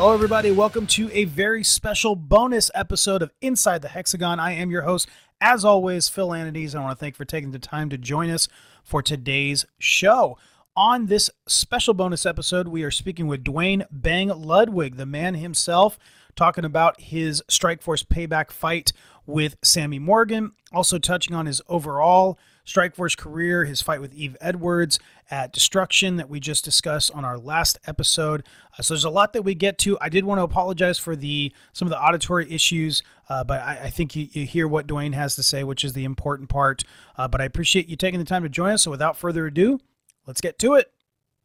Hello, everybody. Welcome to a very special bonus episode of Inside the Hexagon. I am your host, as always, Phil Anides. I want to thank you for taking the time to join us for today's show. On this special bonus episode, we are speaking with Dwayne Bang Ludwig, the man himself, talking about his Strikeforce payback fight with Sammy Morgan, also touching on his overall Strikeforce career, his fight with Yves Edwards at Destruction that we just discussed on our last episode. So there's a lot that we get to. I did want to apologize for some of the auditory issues, but I think you hear what Dwayne has to say, which is the important part. But I appreciate you taking the time to join us. So without further ado, let's get to it.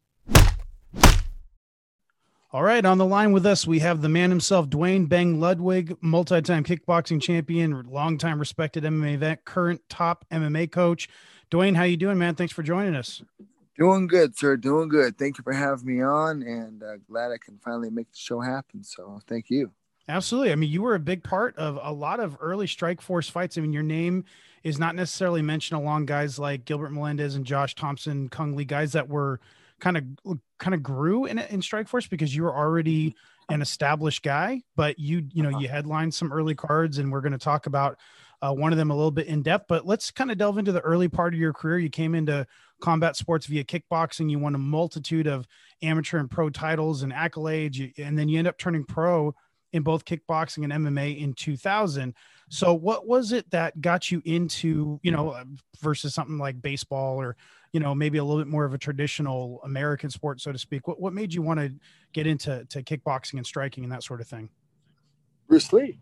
All right, on the line with us, we have the man himself, Dwayne Bang Ludwig, multi-time kickboxing champion, longtime respected MMA vet, current top MMA coach. Dwayne, how you doing, man? Thanks for joining us. Doing good, sir. Doing good. Thank you for having me on, and glad I can finally make the show happen. So thank you. Absolutely. I mean, you were a big part of a lot of early Strikeforce fights. I mean, your name is not necessarily mentioned along guys like Gilbert Melendez and Josh Thompson, Kung Lee, guys that were kind of grew in Strikeforce because you were already an established guy, but you headlined some early cards, and we're going to talk about one of them a little bit in depth. But let's kind of delve into the early part of your career. You came into combat sports via kickboxing. You won a multitude of amateur and pro titles and accolades, and then you end up turning pro in both kickboxing and MMA in 2000. So what was it that got you into, versus something like baseball or, maybe a little bit more of a traditional American sport, so to speak? What made you want to get into kickboxing and striking and that sort of thing? Bruce Lee.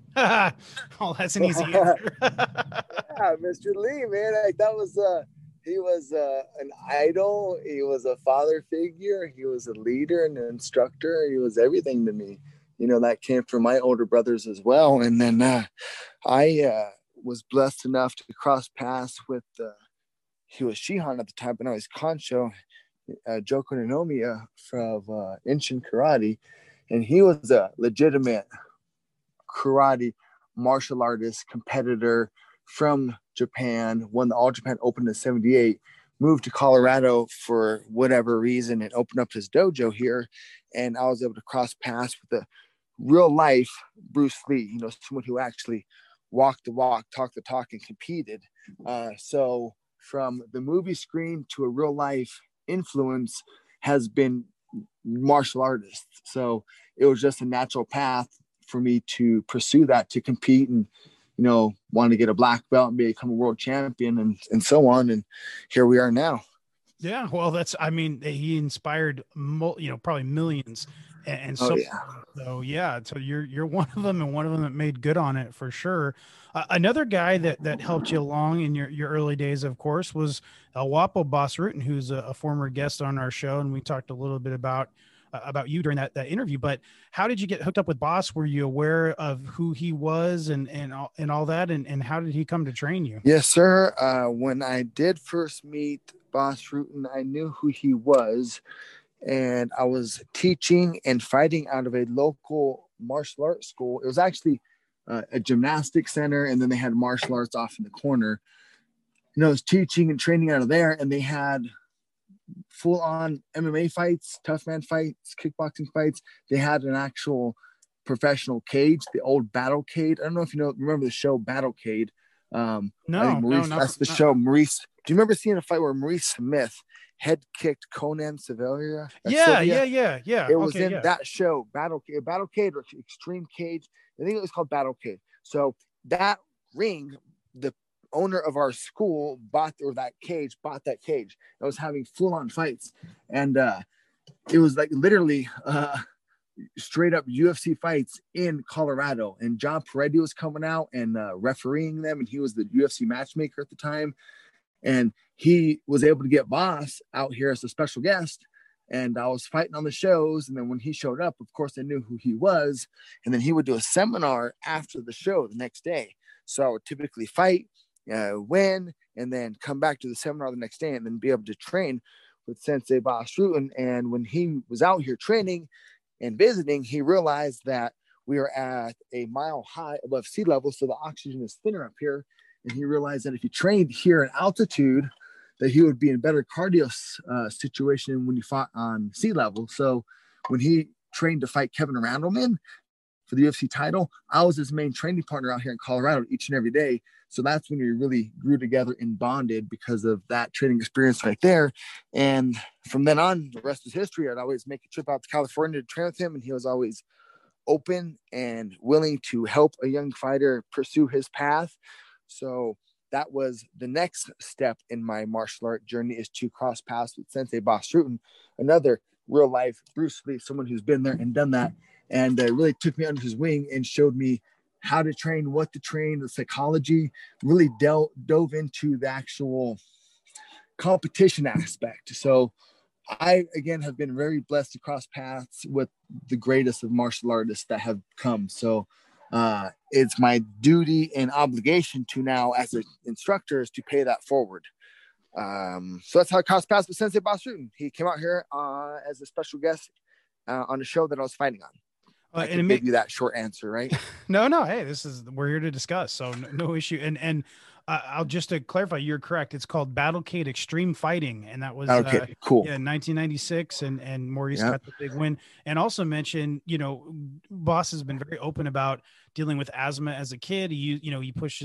Oh, that's an easy answer. Yeah, Mr. Lee, man. That was he was an idol. He was a father figure. He was a leader and an instructor. He was everything to me. That came from my older brothers as well. And then I was blessed enough to cross paths with he was Shihan at the time, but now he's Concho, Joko Nanomiya from Inshin Karate. And he was a legitimate karate martial artist competitor from Japan, won the All Japan Open in 78, moved to Colorado for whatever reason and opened up his dojo here. And I was able to cross paths with the real life Bruce Lee, someone who actually walked the walk, talked the talk, and competed. So from the movie screen to a real life influence has been martial artists. So it was just a natural path for me to pursue that, to compete and, want to get a black belt and become a world champion and so on. And here we are now. Yeah. Well, he inspired, probably millions. And so, So you're one of them, and one of them that made good on it for sure. Another guy that helped you along in your early days, of course, was El Guapo Bas Rutten, who's a former guest on our show. And we talked a little bit about you during that interview, but how did you get hooked up with Bas? Were you aware of who he was and all that? And how did he come to train you? Yes, sir. When I did first meet Bas Rutten, I knew who he was. And I was teaching and fighting out of a local martial arts school. It was actually a gymnastics center, and then they had martial arts off in the corner. I was teaching and training out of there, and they had full-on MMA fights, tough man fights, kickboxing fights. They had an actual professional cage, the old Battle Cade. I don't know if remember the show Battle Cade. No, that's the show. Maurice, do you remember seeing a fight where Maurice Smith head kicked Conan Sylvia? Yeah. It was in that show, Battle Cade or Extreme Cage. I think it was called Battle Cade. So that ring, the owner of our school bought that cage. I was having full-on fights, and it was like literally straight up UFC fights in Colorado. And John Peretti was coming out and refereeing them, and he was the UFC matchmaker at the time. And he was able to get Bas out here as a special guest. And I was fighting on the shows. And then when he showed up, of course, I knew who he was. And then he would do a seminar after the show the next day. So I would typically fight, win, and then come back to the seminar the next day and then be able to train with Sensei Bas Rutten. And when he was out here training and visiting, he realized that we were at a mile high above sea level. So the oxygen is thinner up here. And he realized that if he trained here at altitude, that he would be in a better cardio situation when he fought on sea level. So when he trained to fight Kevin Randleman for the UFC title, I was his main training partner out here in Colorado each and every day. So that's when we really grew together and bonded because of that training experience right there. And from then on, the rest is history. I'd always make a trip out to California to train with him, and he was always open and willing to help a young fighter pursue his path. So that was the next step in my martial art journey, is to cross paths with Sensei Bas Rutten, another real life Bruce Lee, someone who's been there and done that, and really took me under his wing and showed me how to train, what to train, the psychology, really dove into the actual competition aspect. So I, again, have been very blessed to cross paths with the greatest of martial artists that have come. So it's my duty and obligation to now, as an instructor, is to pay that forward. So that's how I crossed paths with Sensei Bas Rutten. He came out here as a special guest on a show that I was fighting on. I can give you that short answer, right? No. Hey, we're here to discuss, so no issue. And I'll just to clarify, you're correct. It's called Battlecade Extreme Fighting, and that was cool. Yeah, 1996, and Maurice got the big win. And also mention, Bas has been very open about dealing with asthma as a kid. He pushes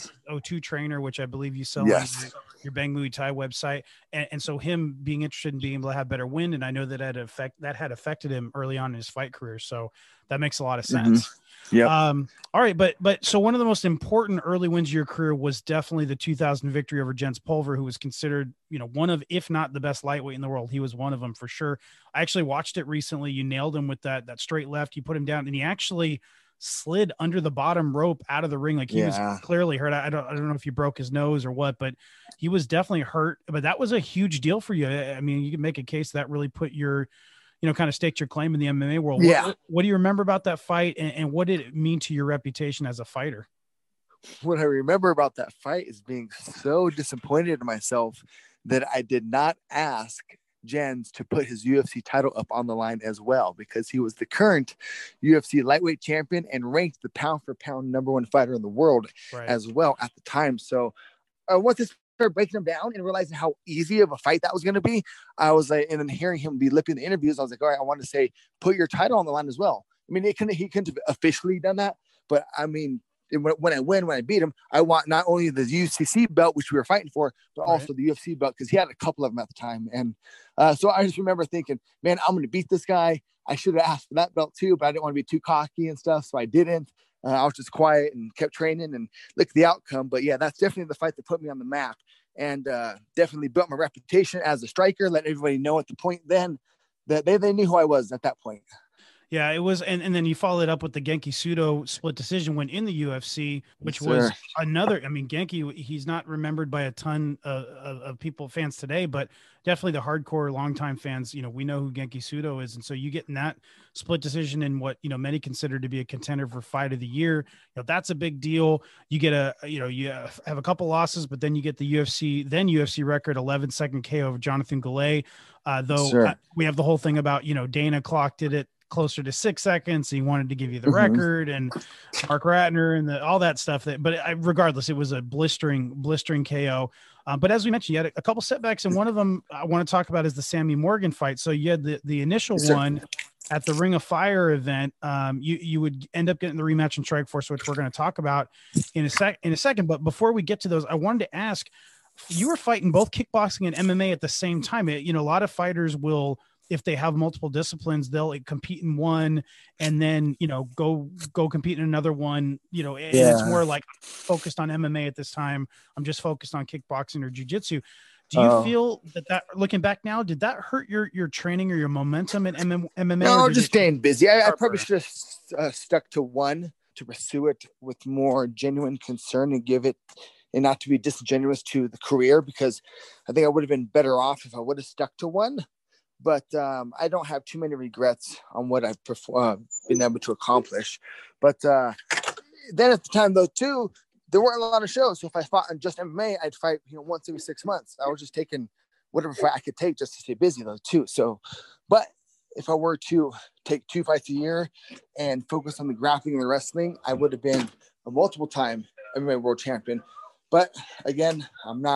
O2 trainer, which I believe you sell on your Bang Muay Thai website, and so him being interested in being able to have better wind, and I know that had affected him early on in his fight career. So that makes a lot of sense. Yeah. All right, but so one of the most important early wins of your career was definitely the 2000 victory over Jens Pulver, who was considered, one of, if not the best lightweight in the world. He was one of them for sure. I actually watched it recently. You nailed him with that straight left. You put him down, and he actually slid under the bottom rope out of the ring. Like he was clearly hurt. I don't know if you broke his nose or what, but he was definitely hurt. But that was a huge deal for you. I mean, you can make a case that really put your, kind of staked your claim in the MMA world. What do you remember about that fight, and what did it mean to your reputation as a fighter? What I remember about that fight is being so disappointed in myself that I did not ask Jens to put his UFC title up on the line as well, because he was the current UFC lightweight champion and ranked the pound for pound #1 fighter in the world as well at the time. So once I started breaking him down and realizing how easy of a fight that was going to be, I was like, and then hearing him be lipping the interviews, I was like, all right, I want to say, put your title on the line as well. I mean, he couldn't have officially done that, but I mean, when I beat him, I want not only the UCC belt, which we were fighting for, but also the UFC belt, because he had a couple of them at the time. And so I just remember thinking, man, I'm going to beat this guy. I should have asked for that belt too, but I didn't want to be too cocky and stuff, so I didn't. I was just quiet and kept training and looked at the outcome. But yeah, that's definitely the fight that put me on the map, and definitely built my reputation as a striker, let everybody know at the point then that they knew who I was at that point. Yeah, it was, and then you followed up with the Genki Sudo split decision win in the UFC, which was another. I mean, Genki, he's not remembered by a ton of fans today, but definitely the hardcore, longtime fans. We know who Genki Sudo is, and so you get in that split decision in what many consider to be a contender for fight of the year. That's a big deal. You get you have a couple losses, but then you get the UFC record 11-second KO of Jonathan Goulet. We have the whole thing about Dana clocked it at closer to 6 seconds. He wanted to give you the record, and Mark Ratner and all that stuff. But regardless, it was a blistering KO. But as we mentioned, you had a couple setbacks, and one of them I want to talk about is the Sammy Morgan fight. So you had the initial one at the Ring of Fire event. You would end up getting the rematch in Strikeforce, which we're going to talk about in a second. But before we get to those, I wanted to ask, you were fighting both kickboxing and MMA at the same time. A lot of fighters will, if they have multiple disciplines, they'll compete in one and then, go compete in another one, and it's more like focused on MMA at this time. I'm just focused on kickboxing or jiu-jitsu. Do you feel that looking back now, did that hurt your training or your momentum in MMA? No, just staying busy. I probably should have stuck to one to pursue it with more genuine concern and give it, and not to be disingenuous to the career, because I think I would have been better off if I would have stuck to one. But I don't have too many regrets on what I've been able to accomplish. But then at the time, though, too, there weren't a lot of shows. So if I fought in just MMA, I'd fight, once every 6 months. I was just taking whatever fight I could take just to stay busy, though, too. So, but if I were to take 2 fights a year and focus on the grappling and the wrestling, I would have been a multiple-time MMA world champion. But again, I'm not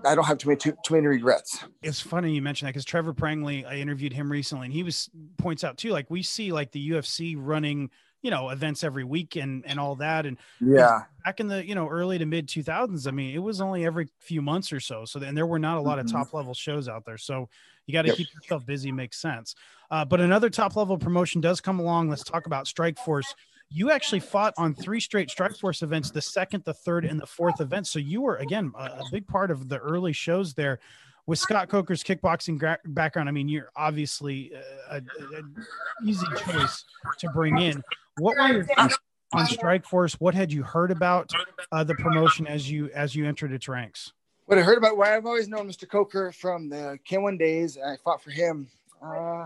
I don't have too many regrets. It's funny you mentioned that because Trevor Prangley, I interviewed him recently, and he points out too, like we see like the UFC running, events every week and all that. And Yeah, back in the, early to mid 2000s, I mean, it was only every few months or so. So then there were not a lot of top level shows out there. So you got to keep yourself busy. Makes sense. But another top level promotion does come along. Let's talk about Strikeforce. You actually fought on 3 straight Strikeforce events, the second, the third, and the fourth event. So you were, again, a big part of the early shows there. With Scott Coker's kickboxing background, I mean, you're obviously an easy choice to bring in. What were your thoughts on Strikeforce? What had you heard about the promotion as you entered its ranks? What I heard about, well, I've always known Mr. Coker from the K1 days. I fought for him. I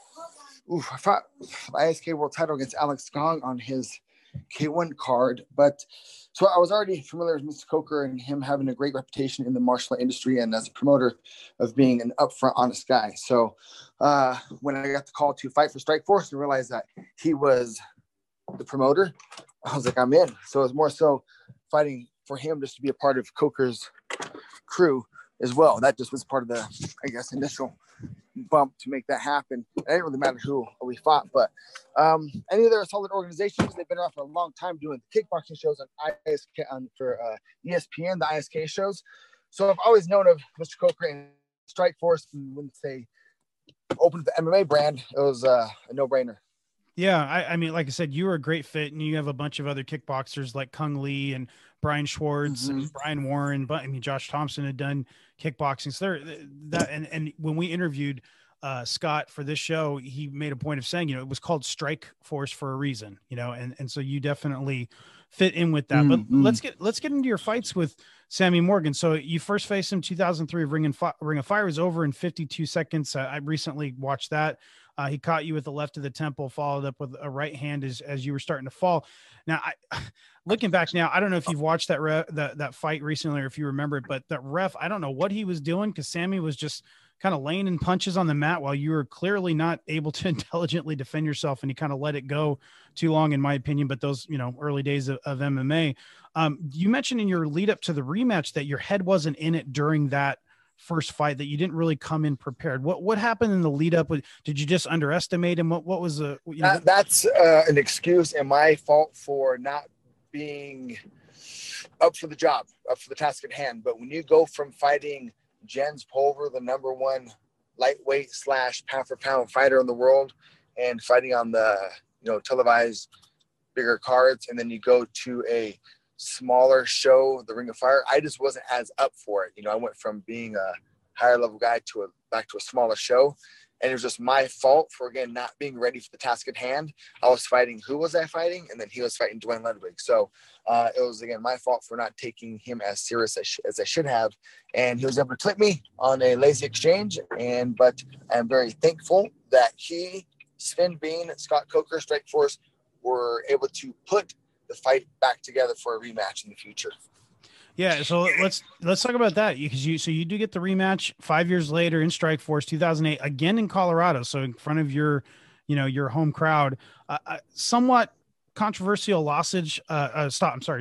fought the ISK world title against Alex Gong on his K1 card. But so I was already familiar with Mr. Coker and him having a great reputation in the martial art industry and as a promoter of being an upfront, honest guy. So when I got the call to fight for Strikeforce and realized that he was the promoter, I was like, I'm in. So it was more so fighting for him just to be a part of Coker's crew as well. That just was part of the, I guess, initial bump to make that happen. It didn't really matter who we fought, but I knew they were solid organizations. They've been around for a long time doing the kickboxing shows on ISK for ESPN, the ISK shows. So I've always known of Mr. Coker and Strikeforce. And when they opened the MMA brand, it was a no-brainer. Yeah, I mean, like I said, you were a great fit, and you have a bunch of other kickboxers like Kung Lee and Brian Schwartz and Brian Warren. But I mean, Josh Thompson had done kickboxing. So and when we interviewed Scott for this show, he made a point of saying, it was called Strikeforce for a reason, and so you definitely fit in with that. But let's get into your fights with Sammy Morgan. So you first faced him 2003. Ring of Fire was over in 52 seconds. I recently watched that. He caught you with the left of the temple, followed up with a right hand as you were starting to fall. Now, looking back now, I don't know if you've watched that fight recently or if you remember it, but that ref, I don't know what he was doing because Sammy was just kind of laying in punches on the mat while you were clearly not able to intelligently defend yourself, and he kind of let it go too long, in my opinion. But those, early days of MMA. You mentioned in your lead up to the rematch that your head wasn't in it during that first fight, that you didn't really come in prepared. What happened in the lead up? Did you just underestimate him? What was the that's an excuse and my fault for not being up for the job, up for the task at hand. But when you go from fighting Jens Pulver, the #1 lightweight / pound for pound fighter in the world, and fighting on the televised bigger cards, and then you go to a smaller show, the Ring of Fire, I just wasn't as up for it. I went from being a higher level guy back to a smaller show, and it was just my fault for, again, not being ready for the task at hand. I was fighting, who was I fighting? And then he was fighting Dwayne Ludwig. So it was, again, my fault for not taking him as serious as I should have. And he was able to clip me on a lazy exchange. But I'm very thankful that he, Sven Bean, Scott Coker, Strikeforce were able to put the fight back together for a rematch in the future. Yeah, so let's talk about that, because you do get the rematch 5 years later in Strikeforce 2008, again in Colorado, so in front of your home crowd. Somewhat controversial stoppage loss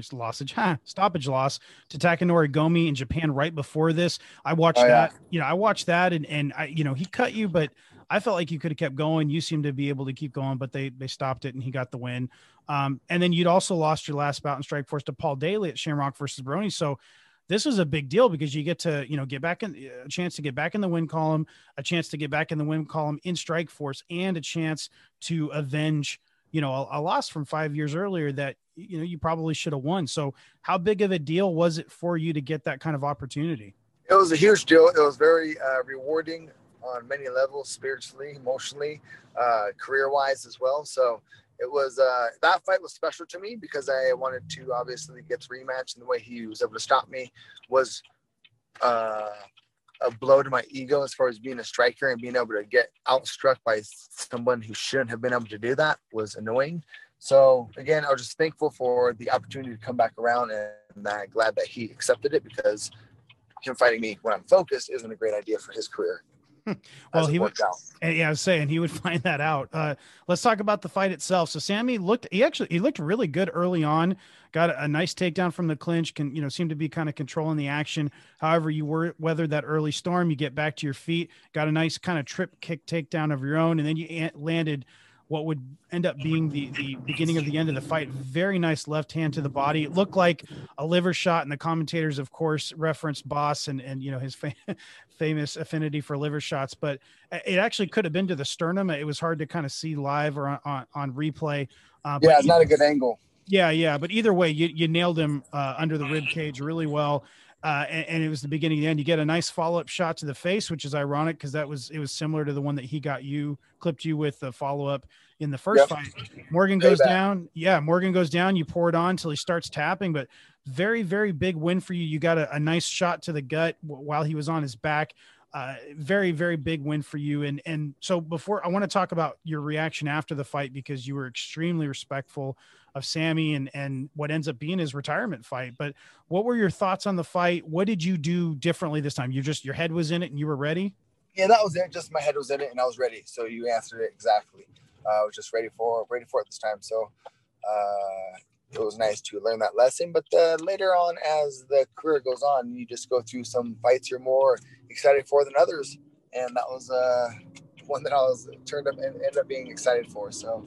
to Takanori Gomi in Japan right before this. I watched that. I watched that, and he cut you, but I felt like you could have kept going. You seemed to be able to keep going, but they stopped it, and he got the win. And then you'd also lost your last bout in Strikeforce to Paul Daly at Shamrock versus Baroni. So this was a big deal because you get to, get back in, a chance to get back in the win column, a chance to get back in the win column in Strikeforce, and a chance to avenge, a loss from 5 years earlier that, you probably should have won. So how big of a deal was it for you to get that kind of opportunity? It was a huge deal. It was very rewarding on many levels, spiritually, emotionally, career-wise as well. So it was that fight was special to me because I wanted to obviously get the rematch, and the way he was able to stop me was a blow to my ego as far as being a striker, and being able to get outstruck by someone who shouldn't have been able to do that was annoying. So again, I was just thankful for the opportunity to come back around, and I'm glad that he accepted it, because him fighting me when I'm focused isn't a great idea for his career. Well, as it worked out. Yeah, I was saying he would find that out. Let's talk about the fight itself. So Sammy he looked really good early on. Got a nice takedown from the clinch. Seemed to be kind of controlling the action. However, you weathered that early storm. You get back to your feet. Got a nice kind of trip kick takedown of your own, and then you landed what would end up being the beginning of the end of the fight. Very nice left hand to the body. It looked like a liver shot, and the commentators, of course, referenced Boss and his famous affinity for liver shots, but it actually could have been to the sternum. It was hard to kind of see live or on replay. It's not a good angle. Yeah. But either way, you nailed him under the rib cage really well. And it was the beginning of the end. You get a nice follow-up shot to the face, which is ironic because it was similar to the one that he clipped you with the follow-up in the first fight. Morgan goes down. Yeah, Morgan goes down. You pour it on until he starts tapping, but very, very big win for you. You got a nice shot to the gut while he was on his back. Very, very big win for you. And so before I want to talk about your reaction after the fight, because you were extremely respectful of Sammy and what ends up being his retirement fight. But what were your thoughts on the fight? What did you do differently this time? Your head was in it and you were ready? Yeah, that was it. Just my head was in it and I was ready. So you answered it exactly. I was just ready for it this time. So it was nice to learn that lesson. But later on, as the career goes on, you just go through some fights you're more excited for than others. And that was one that I was ended up being excited for. So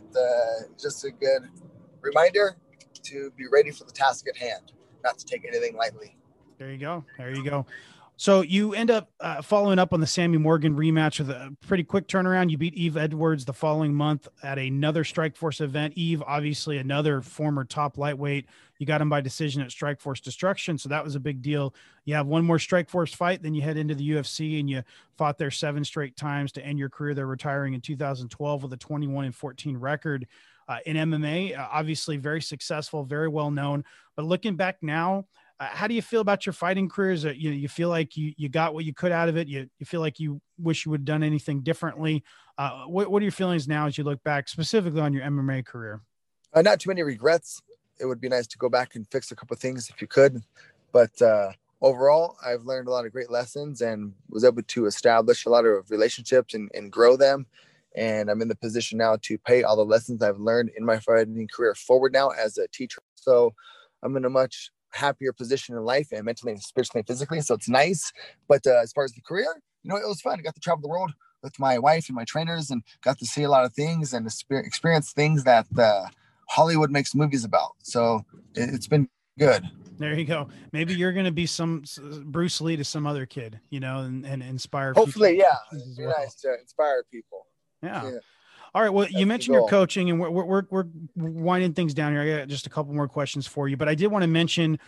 it's just a good reminder to be ready for the task at hand, not to take anything lightly. There you go. So you end up following up on the Sammy Morgan rematch with a pretty quick turnaround. You beat Eve Edwards the following month at another Strikeforce event. Eve, obviously another former top lightweight. You got him by decision at Strikeforce Destruction, so that was a big deal. You have one more Strikeforce fight, then you head into the UFC and you fought there 7 straight times to end your career. They're retiring in 2012 with a 21-14 record in MMA. Obviously very successful, very well known. But looking back now, how do you feel about your fighting careers? You feel like you got what you could out of it. You feel like you wish you would have done anything differently. What are your feelings now as you look back specifically on your MMA career? Not too many regrets. It would be nice to go back and fix a couple of things if you could. But overall, I've learned a lot of great lessons and was able to establish a lot of relationships and grow them. And I'm in the position now to pay all the lessons I've learned in my fighting career forward now as a teacher. So I'm in a much happier position in life and mentally and spiritually and physically. So it's nice. But as far as the career, it was fun. I got to travel the world with my wife and my trainers and got to see a lot of things and experience things that Hollywood makes movies about. So it's been good. There you go. Maybe you're going to be some Bruce Lee to some other kid, and inspire. Hopefully, yeah. It'd be nice to inspire people. Yeah. All right. Well, you mentioned your coaching, and we're winding things down here. I got just a couple more questions for you, but I did want to mention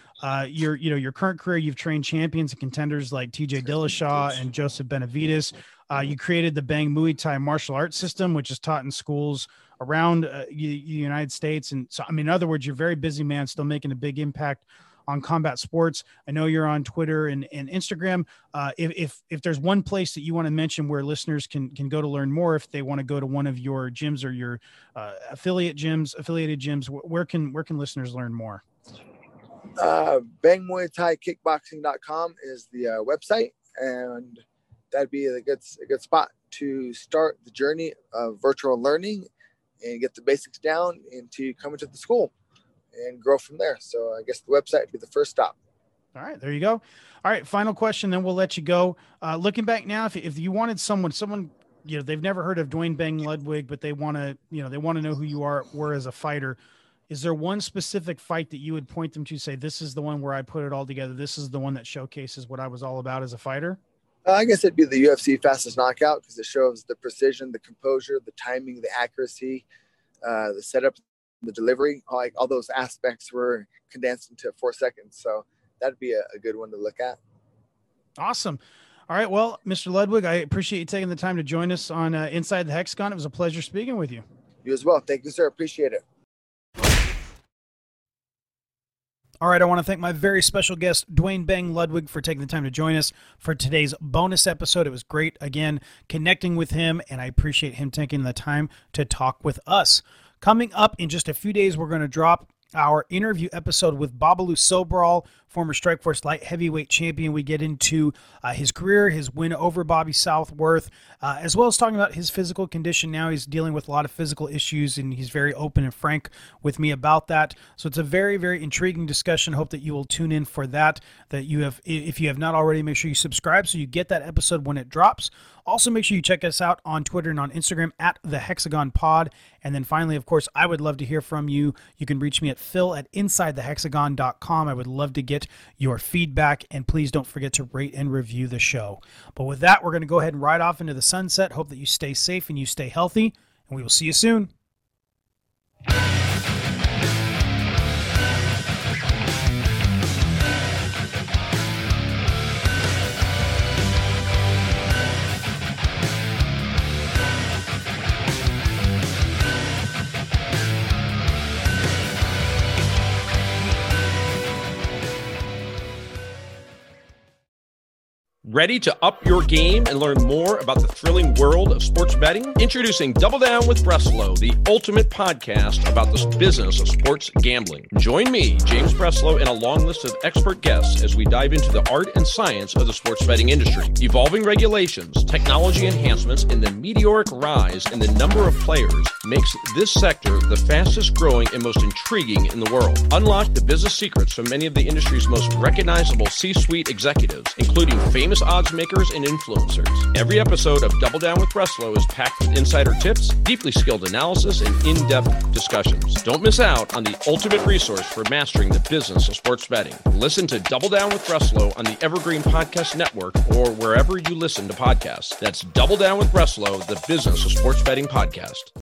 your current career. You've trained champions and contenders like TJ Dillashaw and Joseph Benavidez. You created the Bang Muay Thai martial arts system, which is taught in schools around the United States. And so, in other words, you're a very busy man, still making a big impact on combat sports. I know you're on Twitter and Instagram. If there's one place that you want to mention where listeners can go to learn more, if they want to go to one of your gyms or your affiliated gyms, where can listeners learn more? BangMuayThaiKickboxing.com is the website, and that'd be a good spot to start the journey of virtual learning and get the basics down into coming to the school and grow from there. So I guess the website would be the first stop. All right, there you go. All right, final question, then we'll let you go. Looking back now, if you wanted someone, they've never heard of Duane Bang Ludwig, but they want to know who you were as a fighter. Is there one specific fight that you would point them to, say, this is the one where I put it all together? This is the one that showcases what I was all about as a fighter? I guess it'd be the UFC Fastest Knockout, because it shows the precision, the composure, the timing, the accuracy, the setup, the delivery, like all those aspects were condensed into 4 seconds. So that'd be a good one to look at. Awesome. All right. Well, Mr. Ludwig, I appreciate you taking the time to join us on Inside the Hexagon. It was a pleasure speaking with you. You as well. Thank you, sir. Appreciate it. All right, I want to thank my very special guest, Duane Bang Ludwig, for taking the time to join us for today's bonus episode. It was great, again, connecting with him, and I appreciate him taking the time to talk with us. Coming up in just a few days, we're going to drop our interview episode with Babalu Sobral, former Strikeforce light heavyweight champion. We get into his career, his win over Bobby Southworth, as well as talking about his physical condition. Now he's dealing with a lot of physical issues, and he's very open and frank with me about that. So it's a very, very intriguing discussion. Hope that you will tune in for that. If you have not already, make sure you subscribe so you get that episode when it drops. Also, make sure you check us out on Twitter and on Instagram at The Hexagon Pod. And then finally, of course, I would love to hear from you. You can reach me at phil@insidethehexagon.com. I would love to get your feedback, and please don't forget to rate and review the show. But with that, we're going to go ahead and ride off into the sunset. Hope that you stay safe and you stay healthy, and we will see you soon. Ready to up your game and learn more about the thrilling world of sports betting? Introducing Double Down with Breslow, the ultimate podcast about the business of sports gambling. Join me, James Breslow, and a long list of expert guests as we dive into the art and science of the sports betting industry. Evolving regulations, technology enhancements, and the meteoric rise in the number of players makes this sector the fastest growing and most intriguing in the world. Unlock the business secrets from many of the industry's most recognizable C-suite executives, including famous odds makers and influencers. Every episode of Double Down with Breslow is packed with insider tips, deeply skilled analysis, and in-depth discussions. Don't miss out on the ultimate resource for mastering the business of sports betting. Listen to Double Down with Breslow on the Evergreen Podcast Network or wherever you listen to podcasts. That's Double Down with Breslow, the business of sports betting podcast.